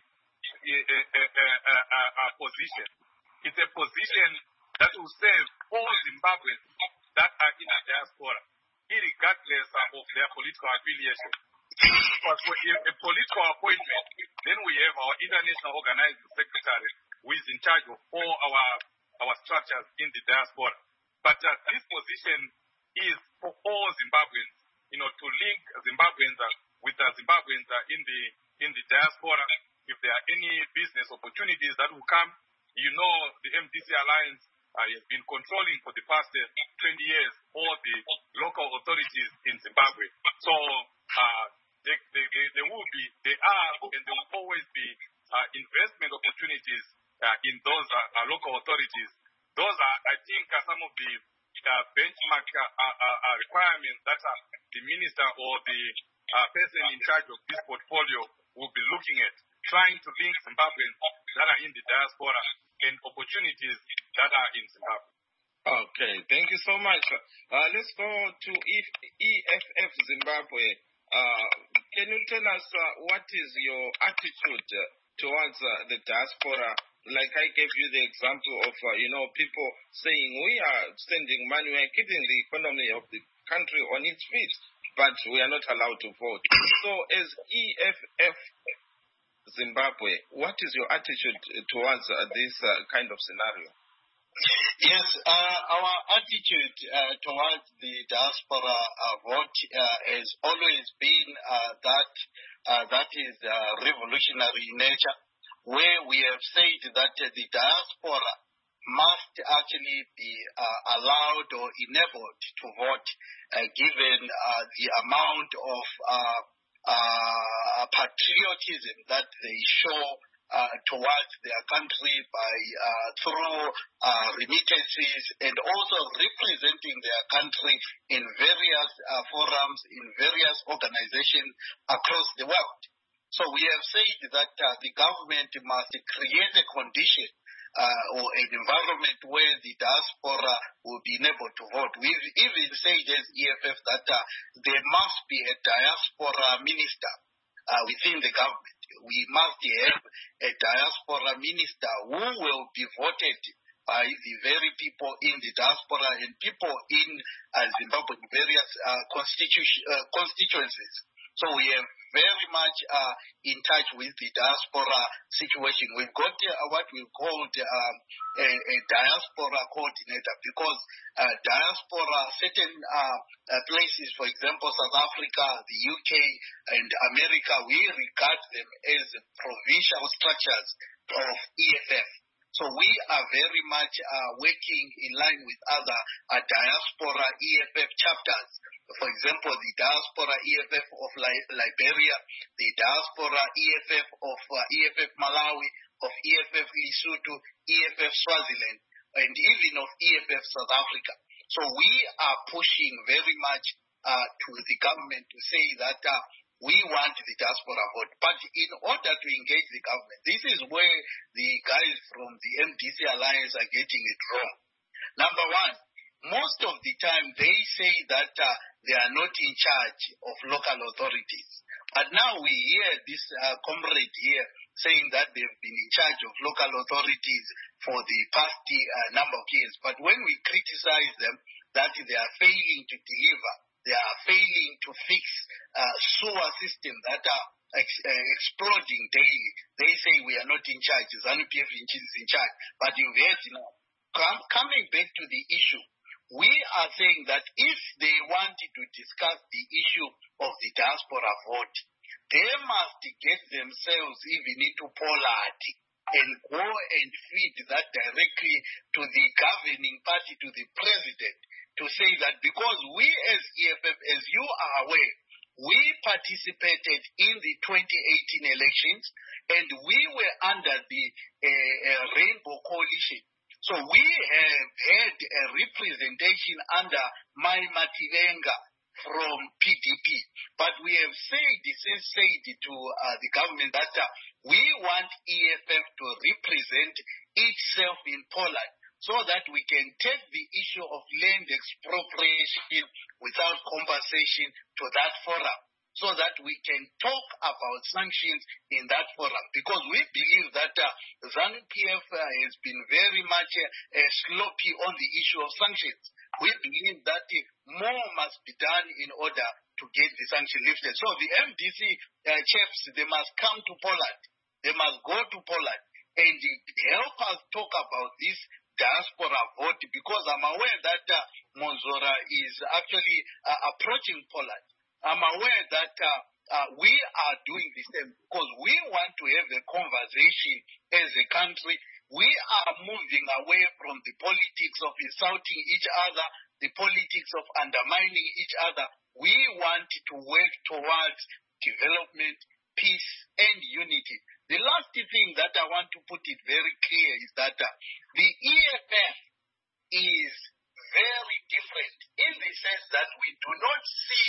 position. It's a position that will serve all Zimbabweans that are in the diaspora, irregardless of their political affiliation. But for a political appointment, then we have our international organizing secretary, who is in charge of all our structures in the diaspora. But this position is for all Zimbabweans, to link Zimbabweans with Zimbabweans in the in the diaspora, if there are any business opportunities that will come, you know the MDC Alliance has been controlling for the past 20 years all the local authorities in Zimbabwe. So there will be, there are, and there will always be investment opportunities in those local authorities. Those are, I think, some of the benchmark requirements that the minister or the person in charge of this portfolio will be looking at, trying to link Zimbabweans that are in the diaspora and opportunities that are in Zimbabwe. Okay, thank you so much. Let's go to EFF Zimbabwe. Can you tell us what is your attitude towards the diaspora? Like I gave you the example of, people saying we are sending money, we are keeping the economy of the country on its feet, but we are not allowed to vote. So as EFF Zimbabwe, what is your attitude towards this kind of scenario? Yes, our attitude towards the diaspora vote has always been that is revolutionary in nature, where we have said that the diaspora must actually be allowed or enabled to vote, given the amount of patriotism that they show towards their country through remittances, and also representing their country in various forums, in various organizations across the world. So we have said that the government must create a condition or an environment where the diaspora will be able to vote. We've even said as EFF that there must be a diaspora minister within the government. We must have a diaspora minister who will be voted by the very people in the diaspora and people in Zimbabwe, various constituencies. So we are very much in touch with the diaspora situation. We've got what we called a diaspora coordinator, because diaspora, certain places, for example, South Africa, the UK, and America, we regard them as provincial structures of EFF. So we are very much working in line with other diaspora EFF chapters. For example, the diaspora EFF of Liberia, the diaspora EFF of EFF Malawi, of EFF Lesotho, EFF Swaziland, and even of EFF South Africa. So we are pushing very much to the government to say that we want the diaspora vote. But in order to engage the government, this is where the guys from the MDC Alliance are getting it wrong. Number one, most of the time they say that they are not in charge of local authorities. But now we hear this comrade here saying that they've been in charge of local authorities for the past number of years. But when we criticize them that they are failing to deliver, they are failing to fix sewer systems that are exploding daily, they say we are not in charge. ZANU-PF is in charge. But you've heard now. Coming back to the issue, we are saying that if they wanted to discuss the issue of the diaspora vote, they must get themselves even into Poland and go and feed that directly to the governing party, to the president, to say that because we as EFF, as you are aware, we participated in the 2018 elections and we were under the Rainbow Coalition. So we have had a representation under Mai Mativenga from PDP. But we have said to the government that we want EFF to represent itself in Poland, so that we can take the issue of land expropriation without compensation to that forum, so that we can talk about sanctions in that forum. Because we believe that ZANU-PF has been very much sloppy on the issue of sanctions. We believe that more must be done in order to get the sanction lifted. So the MDC chiefs, they must come to Poland. They must go to Poland and help us talk about this diaspora vote, because I'm aware that Monzora is actually approaching Poland. I'm aware that we are doing the same because we want to have a conversation as a country. We are moving away from the politics of insulting each other, the politics of undermining each other. We want to work towards development, peace, and unity. The last thing that I want to put it very clear is that the EFF is very different in the sense that we do not see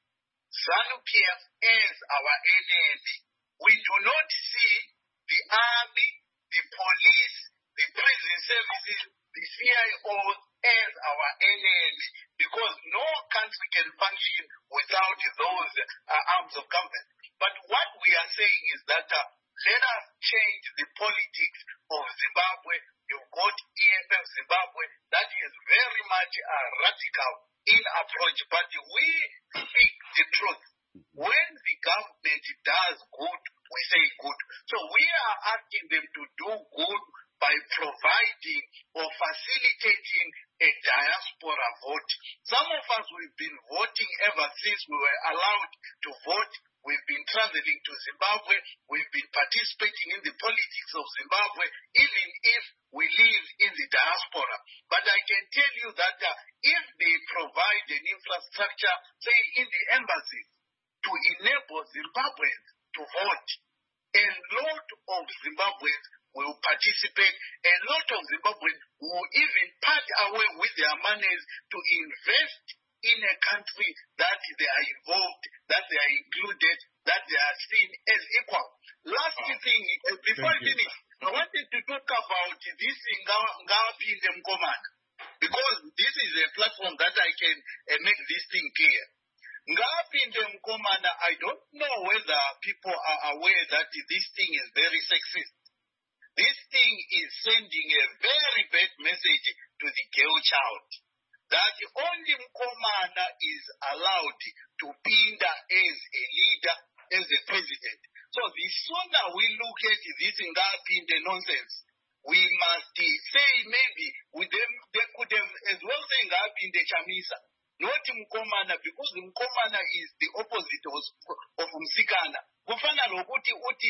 ZANU-PF as our enemy. We do not see the army, the police, the prison services, the CIOs as our enemy, because no country can function without those arms of government. But what we are saying is that let us change the politics of Zimbabwe. You've got EFF Zimbabwe that is very much radical in approach, but we speak the truth. When the government does good, we say good. So we are asking them to do good by providing or facilitating a diaspora vote. Some of us, we've been voting ever since we were allowed to vote. We've been traveling to Zimbabwe. We've been participating in the politics of Zimbabwe, even if we live in the diaspora. But I can tell you that if they provide an infrastructure, say in the embassies, to enable Zimbabweans to vote, a lot of Zimbabweans will participate. A lot of Zimbabweans will even part away with their monies to invest in a country that they are involved, that they are included, that they are seen as equal. Last thing, before I finish, I wanted to talk about this in Ngawapinde Mkomana, because this is a platform that I can make this thing clear. Ngawapinde Mkomana, I don't know whether people are aware that this thing is very sexist. This thing is sending a very bad message to the girl child, that only Mkomana is allowed to pinda as a leader, as a president. So the sooner we look at this Ngawapinde nonsense, we must say maybe with them, they could have as well say Ngawapinde Chamisa, not Mkomana, because Mkomana is the opposite of Msikana. Kufana lokuti uti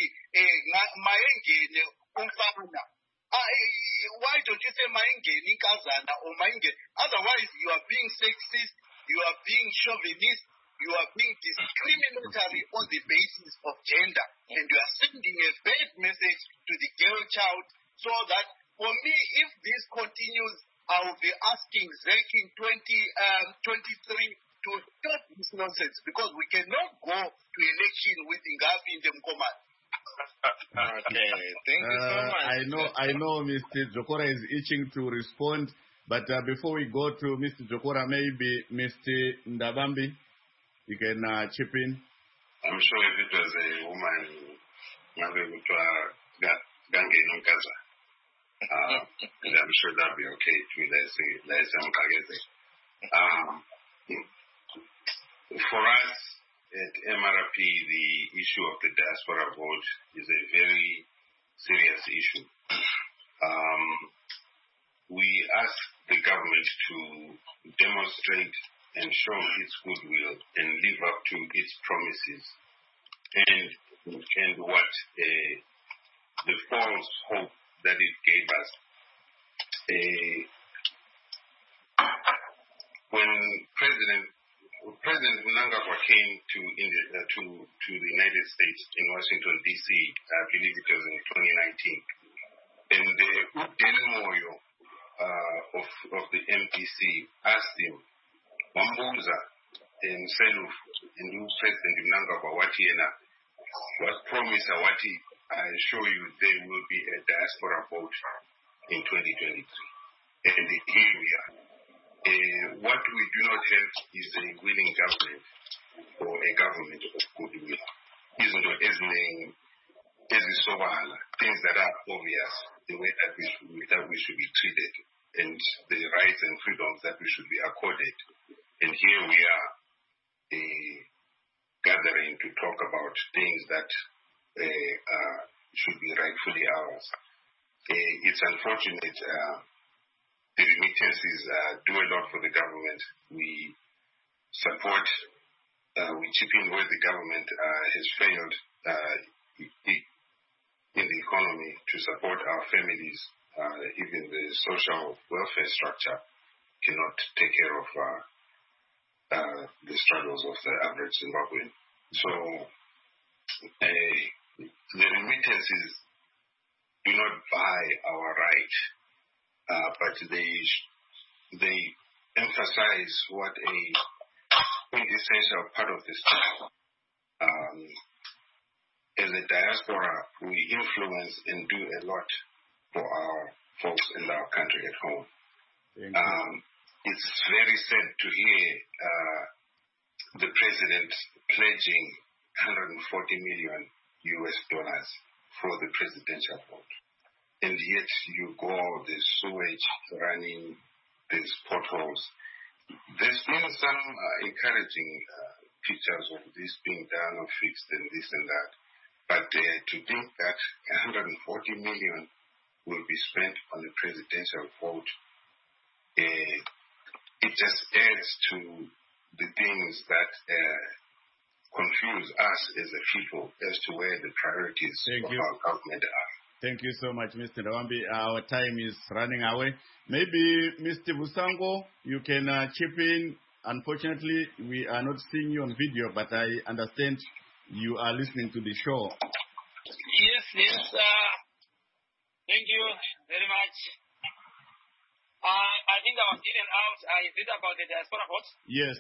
maengene umfana. Why don't you say maengene kazana or maengene? Otherwise you are being sexist, you are being chauvinist, you are being discriminatory on the basis of gender, and you are sending a bad message to the girl child. So that for me, if this continues, I will be asking ZEC in 2023 to stop this nonsense, because we cannot go to election with Ngawapinde Mkomana. Okay, thank you so much. I know Mr. Jokora is itching to respond, but before we go to Mr. Jokora, maybe Mr. Ndabambi, you can chip in. I'm sure if it was a woman, I'm sure that'd be okay too. Let's for us at MRP, the issue of the diaspora vote is a very serious issue. We ask the government to demonstrate and show its goodwill and live up to its promises and what the false hope that it gave us. When President Mnangagwa came to the United States in Washington, D.C., I believe it was in 2019, and the Delmoyo of the MPC asked him, Wambuza and Seluf and President Mnangagwa Watiena was promised I assure you there will be a diaspora vote in 2023. And here we are. What we do not have is a willing government or a government of goodwill. Things that are obvious, the way that we should be treated, and the rights and freedoms that we should be accorded. And here we are gathering to talk about things that should be rightfully ours. It's unfortunate. The remittances do a lot for the government. We support we chip in where the government has failed in the economy to support our families. Even the social welfare structure cannot take care of the struggles of the average Zimbabwean. So the remittances do not buy our right, but they emphasize what a quintessential part of the struggle. As a diaspora, we influence and do a lot for our folks in our country at home. It's very sad to hear the president pledging $140 million for the presidential vote. And yet you go, there's sewage running, there's potholes. There's been some encouraging pictures of this being done or fixed and this and that. But to think that $140 million will be spent on the presidential vote, it just adds to the things that confuse us as a people as to where the priorities of our government are. Thank you so much, Mr. Ndawambi. Our time is running away. Maybe Mr. Busango, you can chip in. Unfortunately, we are not seeing you on video, but I understand you are listening to the show. Yes. Thank you very much. I think I was in and out. Is it about the diaspora vote? Yes,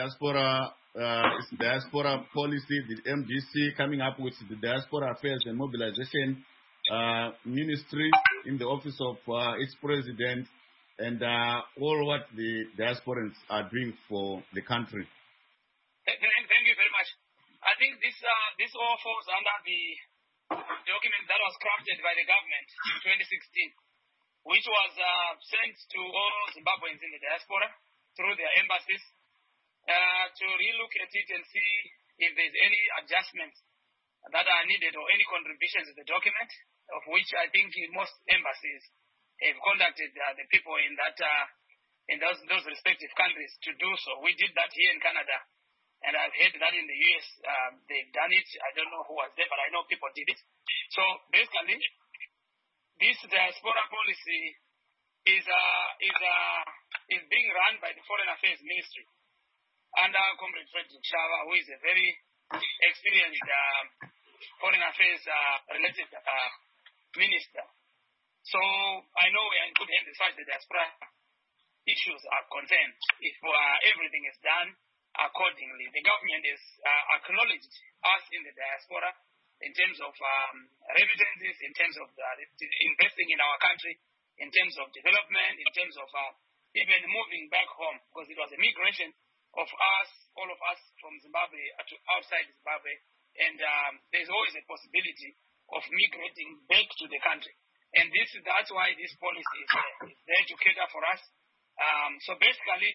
the diaspora policy, the MDC coming up with the Diaspora Affairs and Mobilization Ministry in the office of its president, and all what the diasporans are doing for the country. Thank you very much. I think this all falls under the document that was crafted by the government in 2016, which was sent to all Zimbabweans in the diaspora through their embassies to relook at it and see if there's any adjustments that are needed or any contributions to the document, of which I think most embassies have contacted the people in those respective countries to do so. We did that here in Canada, and I've heard that in the US they've done it. I don't know who was there, but I know people did it. So basically, this diaspora policy is being run by the Foreign Affairs Ministry under Comrade Frederick Shava, who is a very experienced foreign affairs related minister. So I know we are in good hands as far as the diaspora issues are concerned. If everything is done accordingly, the government has acknowledged us in the diaspora in terms of remittances, in terms of investing in our country, in terms of development, in terms of even moving back home, because it was a migration of us, all of us from Zimbabwe to outside Zimbabwe, and there's always a possibility of migrating back to the country. And that's why this policy is there to cater for us. So basically,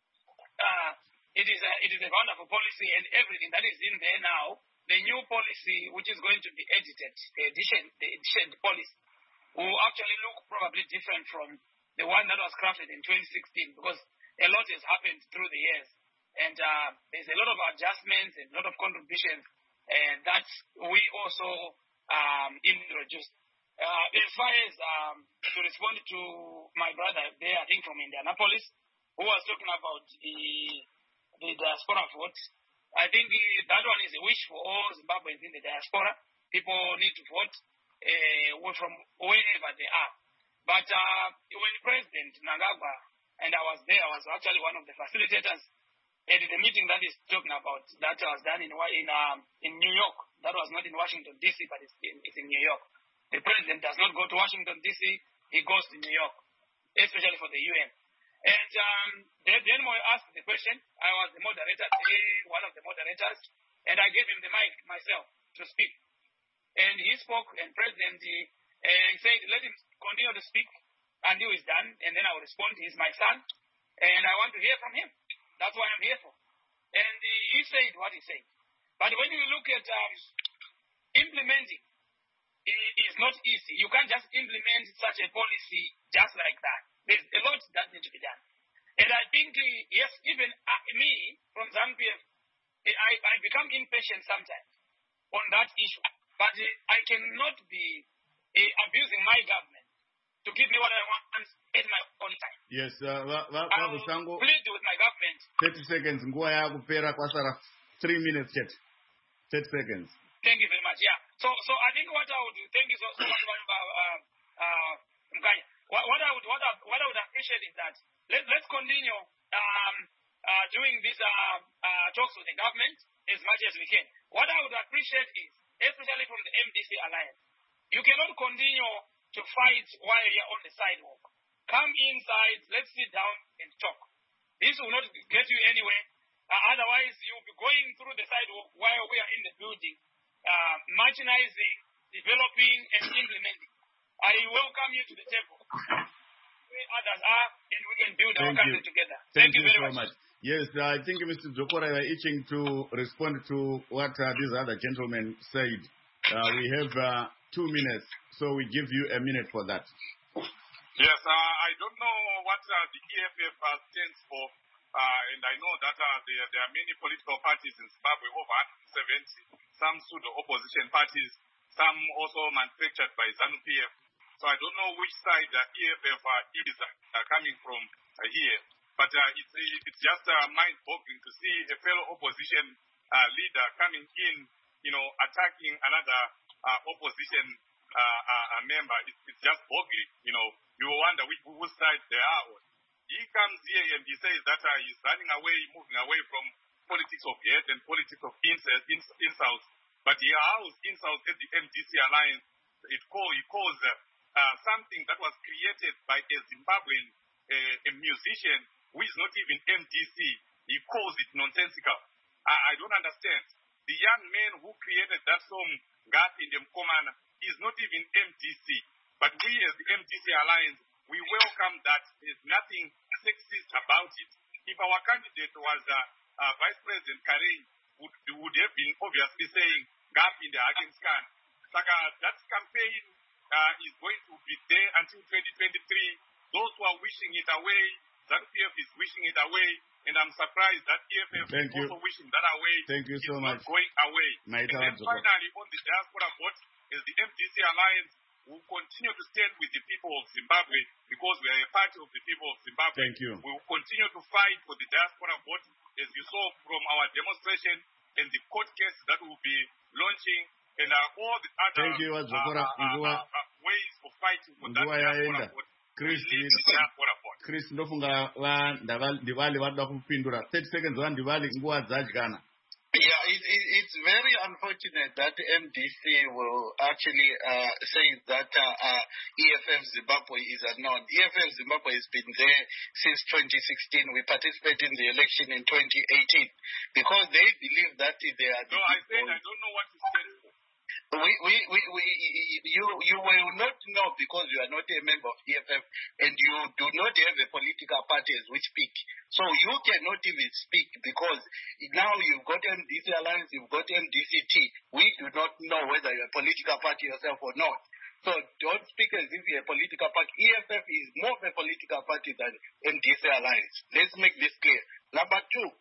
it is a wonderful policy, and everything that is in there now, the new policy which is going to be edited, the edition policy, will actually look probably different from the one that was crafted in 2016, because a lot has happened through the years, and there's a lot of adjustments and a lot of contributions that we also introduced. As far as to respond to my brother there, I think from Indianapolis, who was talking about the diaspora vote, I think that one is a wish for all Zimbabweans in the diaspora. People need to vote from wherever they are. But when President Mnangagwa, and I was there, I was actually one of the facilitators at the meeting that he's talking about, that was done in New York. That was not in Washington, D.C., but it's in New York. The president does not go to Washington, D.C., he goes to New York, especially for the UN. And then when I asked the question, I was the moderator, one of the moderators, and I gave him the mic myself to speak. And he spoke, and President said, let him continue to speak until he's done, and then I will respond. He's my son, and I want to hear from him. That's what I'm here for. And he said what he said. But when you look at implementing, it is not easy. You can't just implement such a policy just like that. There's a lot that needs to be done. And I think, yes, even me from Zambia, I become impatient sometimes on that issue. But I cannot be abusing my government to give me what I want at my own time. Yes, I'll plead with my government. 30 seconds. Nguwa yakupera kwasara 3 minutes yet. 30 seconds. Thank you very much. Yeah. So I think what I would do, thank you so much, Mkanya. What I would appreciate is that let's continue doing these talks with the government as much as we can. What I would appreciate is, especially from the MDC Alliance, you cannot continue to fight while you're on the sidewalk. Come inside, let's sit down and talk. This will not get you anywhere. Otherwise, you'll be going through the sidewalk while we are in the building, marginalizing, developing, and implementing. I welcome you to the table. Where others are, and we can build our country together. Thank you very much. Yes, I think Mr. Dzokora, you are itching to respond to what these other gentlemen said. We have 2 minutes, so we give you a minute for that. Yes, I don't know what the EFF stands for, and I know that there are many political parties in Zimbabwe, over 170, some pseudo-opposition parties, some also manufactured by ZANU-PF. So I don't know which side the EFF is coming from here. But it's just mind-boggling to see a fellow opposition leader coming in, attacking another opposition member. It's just boggling. You wonder whose side they are on. He comes here and he says that he's running away, moving away from politics of hate and politics of insults. But he housed insults at the MDC Alliance. He calls something that was created by a Zimbabwean a musician who is not even MDC. He calls it nonsensical. I don't understand. The young man who created that song, Ngapi Ndemkomana, is not even MDC. But we as the MDC Alliance, we welcome that. There's nothing sexist about it. If our candidate was Vice President Karen, would have been obviously saying Ngapi Ndehakenskan. That campaign is going to be there until 2023. Those who are wishing it away, ZANU-PF is wishing it away, and I'm surprised that EFF is also wishing that away. Thank you so much. Not going away. And then finally, on the diaspora vote, as the MDC Alliance, will continue to stand with the people of Zimbabwe because we are a part of the people of Zimbabwe. Thank you. We will continue to fight for the diaspora vote, as you saw from our demonstration and the court case that will be launching, and all the other ways of fighting for that diaspora vote. Chris ndofunga Ndivali vada kupindura 30 seconds Ndivali nguva dzadya. Yeah, it's very unfortunate that MDC will actually say that EFF Zimbabwe is unknown. EFF Zimbabwe has been there since 2016. We participated in the election in 2018 because they believe that they are. No, I said I don't know what to say. You will not know because you are not a member of EFF and you do not have a political party as we speak. So you cannot even speak because now you've got MDC Alliance, you've got MDCT. We do not know whether you're a political party yourself or not. So don't speak as if you're a political party. EFF is more of a political party than MDC Alliance. Let's make this clear. Number two,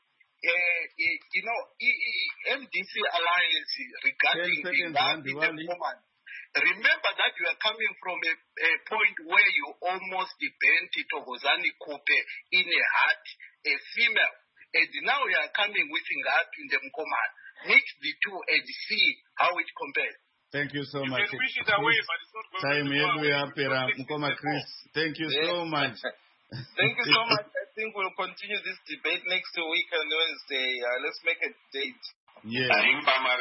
MDC Alliance regarding the woman. Remember that you are coming from a point where you almost bent Togozani Kope in a heart, a female, and now you are coming with Ngapi Ndemkomana. Mix the two and see how it compares. Thank you so much. You can wish it away, but it's not going to go away. Mkoma Chris, thank you so much. Thank you so much. I think we'll continue this debate next week on Wednesday. Let's make a date. Yeah. Thank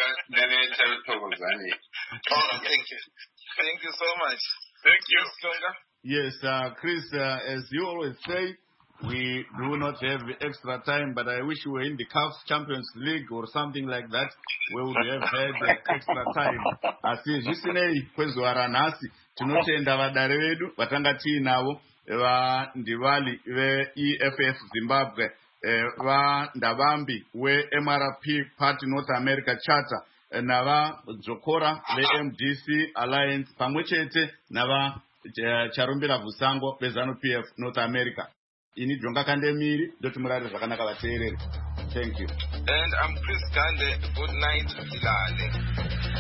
you. Thank you so much. Thank you. Yes, Chris, as you always say, we do not have extra time, but I wish we were in the CAF Champions League or something like that, where we would have had extra time. Asi zvisinei kwezuva ranhasi tinotenda vadare vedu vatanga tiinavo Ndivali ve-EFF Zimbabwe, Ndavambi we-MRP Party North America Charter, nava Dzokora ve-MDC Alliance pamwechete nava Charumbira Vusango ve ZANU-PF North America. Ini Jonga Kandemiri ndoti murari zvakanaka vateereri. Thank you. And I'm Chris Gande. Good night, Zilale.